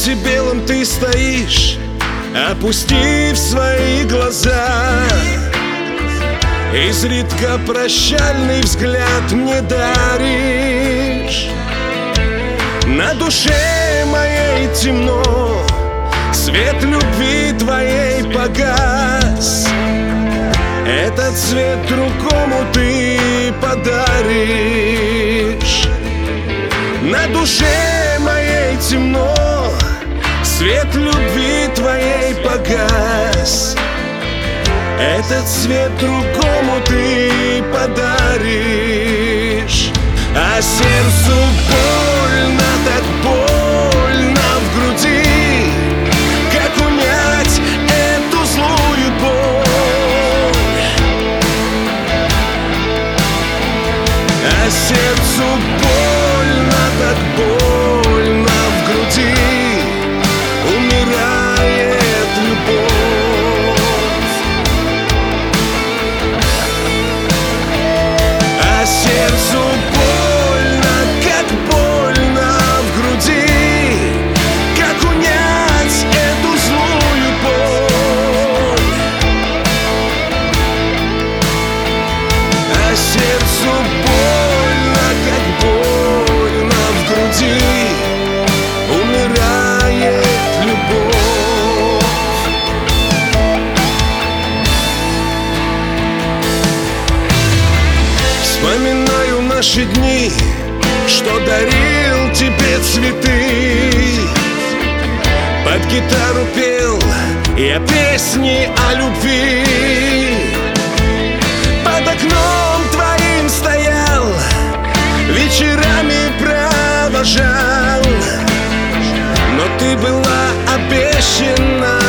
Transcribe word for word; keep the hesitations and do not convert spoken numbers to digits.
свете белом ты стоишь, опустив свои глаза. Изредка прощальный взгляд мне даришь. На душе моей темно, свет любви твоей погас. Этот свет другому ты подаришь. На душе моей темно, свет любви твоей погас. Этот свет другому ты подаришь. А сердцу больно, так больно в груди. Как унять эту злую боль? А сердцу больно, так больно в груди. Умирает любовь. А сердцу больно, как больно в груди. Как унять эту злую боль? А сердцу больно, как больно в груди. Умирает любовь. Вспоминаю наши дни, что дарил тебе цветы. Под гитару пел я песни о любви. Под окном твоим стоял, вечерами провожал. Но ты была обещана